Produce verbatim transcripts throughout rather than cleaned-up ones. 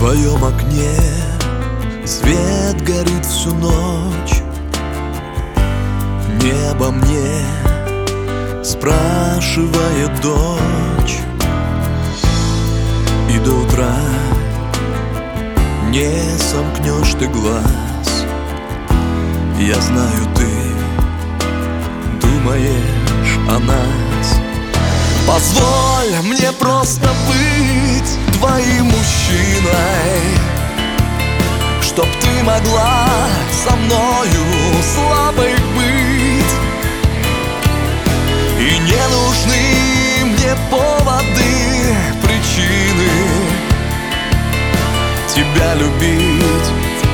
твоем окне свет горит всю ночь. Небо мне спрашивает дочь, и до утра не сомкнешь ты глаз. Я знаю, ты думаешь о нас. Позволь мне просто быть твоим мужчиной, чтоб ты могла со мною слабой быть. И не нужны мне поводы, причины тебя любить,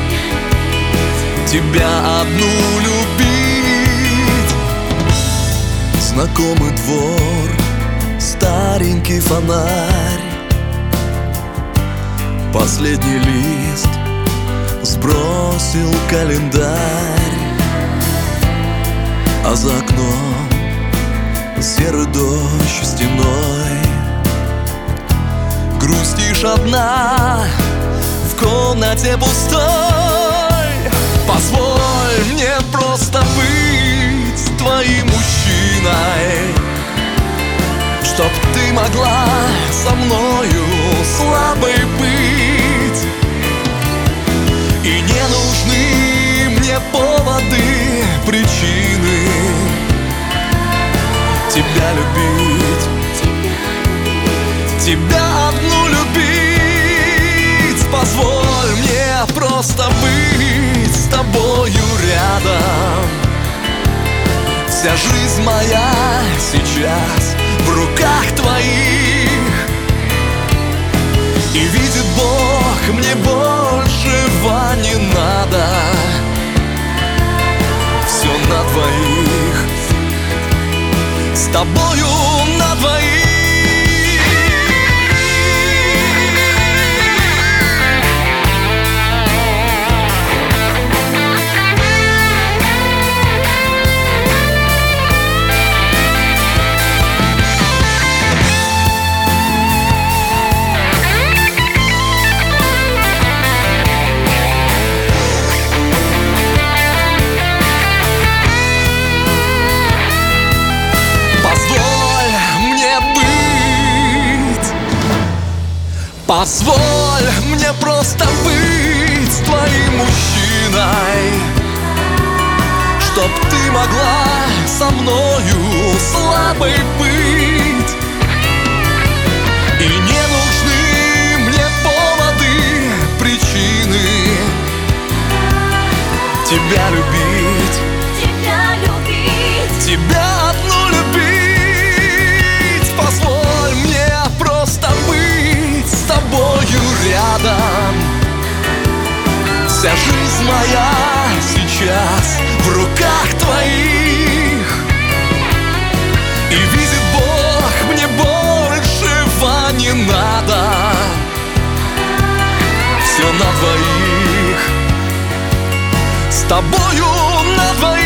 тебя одну любить. Знакомый двор, старенький фонарь, последний лист сбросил календарь, а за окном серый дождь стеной. Грустишь одна в комнате пустой. Позволь мне просто быть твоим мужчиной, чтоб ты могла со мною слабой быть. И не нужны мне поводы, причины тебя любить, тебя одну любить. Позволь мне просто быть с тобою рядом. Вся жизнь моя сейчас в руках твоих. И видит Бог, мне большего не надо. Все на двоих, с тобою на двоих. Позволь мне просто быть твоим мужчиной, чтоб ты могла со мною слабой быть. И не нужны мне поводы, причины тебя любить, тебя любить, тебя одну любить. Позволь мне просто быть с тобою рядом. Вся жизнь моя сейчас в руках твоих. И видит Бог, мне большего не надо. Все на двоих, с тобою на двоих.